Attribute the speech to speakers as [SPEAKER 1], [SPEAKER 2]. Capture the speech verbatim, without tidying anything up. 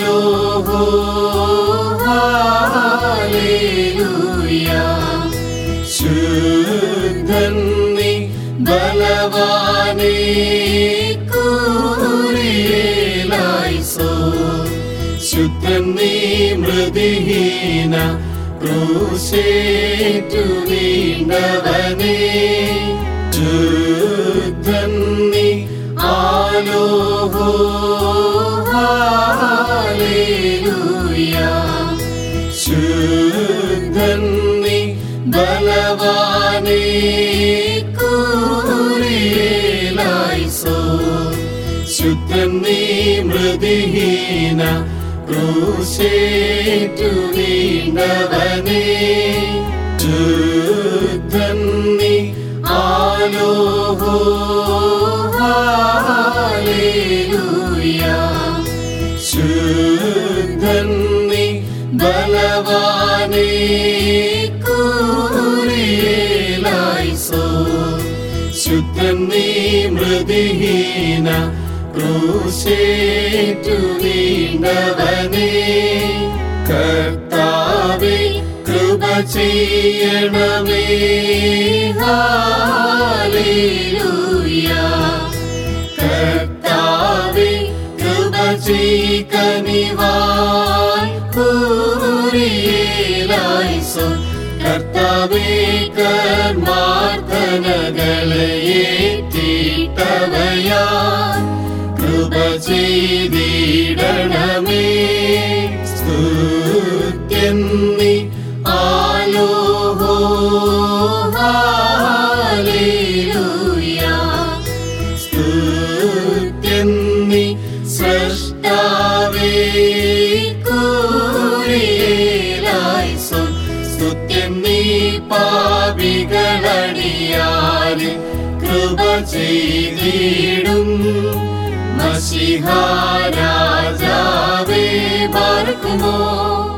[SPEAKER 1] ആലോഹോ hallelujah. ശുദ്ധൻ നീ ബലവാനേ കുരിയേലൈസോൻ. ശുദ്ധൻ നീ മൃതിഹീന ക്രൂശേറ്റു വീണവനേ. ശുദ്ധൻ നീ ആലോഹോ ഹല്ലേലൂയ. ശുദ്ധൻ നീ ബലവാനേ കുരിയേലൈസോൻ. ശുദ്ധൻ നീ മൃതിഹീന ക്രൂശേറ്റു വീണവനേ. ശുദ്ധൻ നീ ആലോഹോ ഹല്ലേലൂയ. ശുദ്ധൻ നീ ബലവാനേ കുരിയേലൈസോൻ. ശുദ്ധൻ നീ മൃതിഹീന ക്രൂശേറ്റു വീണവനേ. കർത്താവേ കൃപ ചെയ്യണമേ. ഹല്ലേലൂയ. കർത്താവേ കൃപ ചെയ്കനിവാൻ കുരിയേലൈസോൻ. കർത്താവേ കർമാർത്ഥനകളെ ഏറ്റിട്ടവയാൻ കൃപ ചെയ്തിടണമേ. സ്തുത്യൻ നീ ആലോഹോ ഹല്ലേലൂയ. സ്തുത്യൻ നീ സ്രഷ്ടാവേ കുരിയേലൈസോൻ. സ്തുത്യൻ നീ പാപികളടിയാരെ കൃപ ചെയ്തിടും മശിഹാ രാജാവേ. ബാരക്കുമോ.